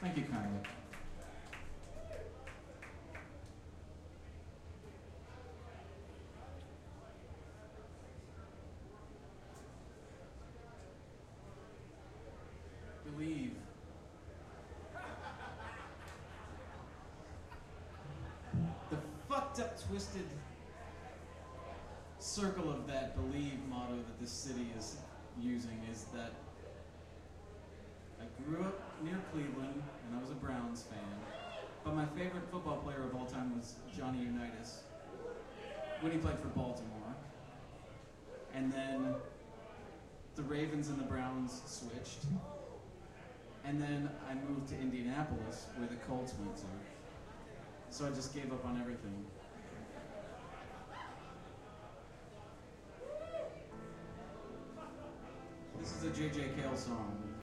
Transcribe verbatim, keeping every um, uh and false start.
Thank you kindly. Believe. The fucked up, twisted circle of that believe motto that this city is using is that I grew up near Cleveland and I was a Browns fan, but my favorite football player of all time was Johnny Unitas when he played for Baltimore. And then the Ravens and the Browns switched. And then I moved to Indianapolis where the Colts went to. So I just gave up on everything. This is a J J Cale song.